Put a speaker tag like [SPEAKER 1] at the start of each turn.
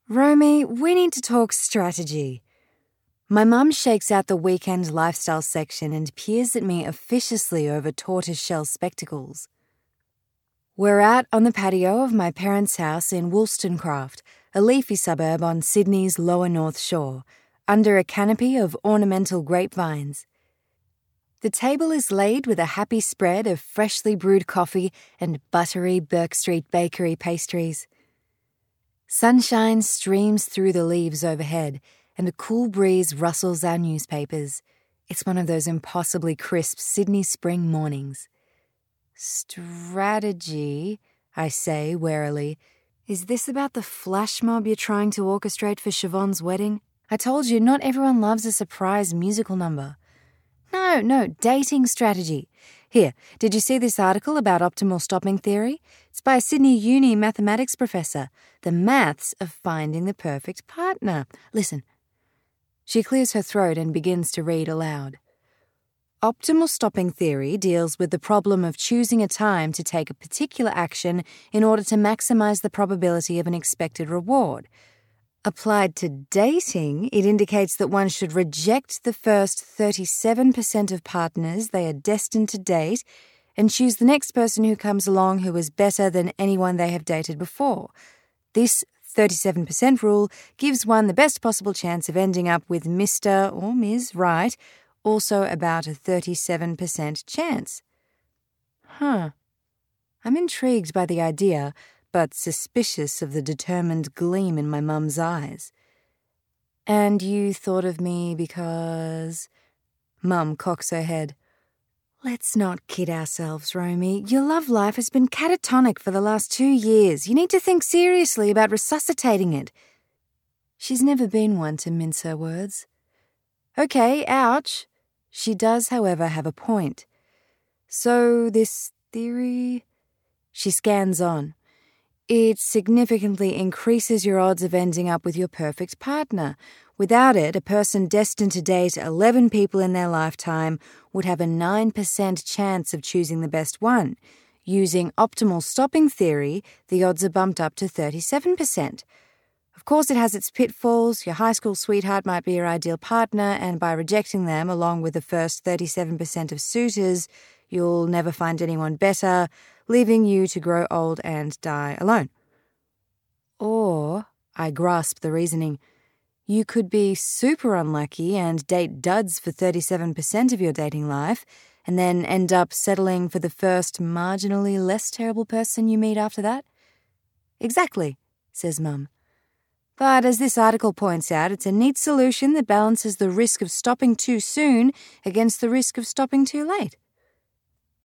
[SPEAKER 1] Romy, we need to talk strategy. My mum shakes out the weekend lifestyle section and peers at me officiously over tortoiseshell spectacles. We're out on the patio of my parents' house in Wollstonecraft, a leafy suburb on Sydney's lower North Shore, under a canopy of ornamental grapevines. The table is laid with a happy spread of freshly brewed coffee and buttery Burke Street Bakery pastries. Sunshine streams through the leaves overhead, and a cool breeze rustles our newspapers. It's one of those impossibly crisp Sydney spring mornings. Strategy, I say warily. Is this about the flash mob you're trying to orchestrate for Siobhan's wedding? I told you, not everyone loves a surprise musical number. No, dating strategy. Here, did you see this article about optimal stopping theory? It's by a Sydney Uni mathematics professor. The maths of finding the perfect partner. Listen. She clears her throat and begins to read aloud. Optimal stopping theory deals with the problem of choosing a time to take a particular action in order to maximize the probability of an expected reward. Applied to dating, it indicates that one should reject the first 37% of partners they are destined to date and choose the next person who comes along who is better than anyone they have dated before. This 37% rule gives one the best possible chance of ending up with Mr. or Ms. Right, also about a 37% chance. I'm intrigued by the idea, but suspicious of the determined gleam in my mum's eyes. And you thought of me because... Mum cocks her head. Let's not kid ourselves, Romy. Your love life has been catatonic for the last 2 years. You need to think seriously about resuscitating it. She's never been one to mince her words. Okay, ouch. She does, however, have a point. So this theory... She scans on. It significantly increases your odds of ending up with your perfect partner. Without it, a person destined to date 11 people in their lifetime would have a 9% chance of choosing the best one. Using optimal stopping theory, the odds are bumped up to 37%. Of course, it has its pitfalls. Your high school sweetheart might be your ideal partner, and by rejecting them, along with the first 37% of suitors, you'll never find anyone better, leaving you to grow old and die alone. Or, I grasp the reasoning, you could be super unlucky and date duds for 37% of your dating life, and then end up settling for the first marginally less terrible person you meet after that? Exactly, says Mum. But as this article points out, it's a neat solution that balances the risk of stopping too soon against the risk of stopping too late.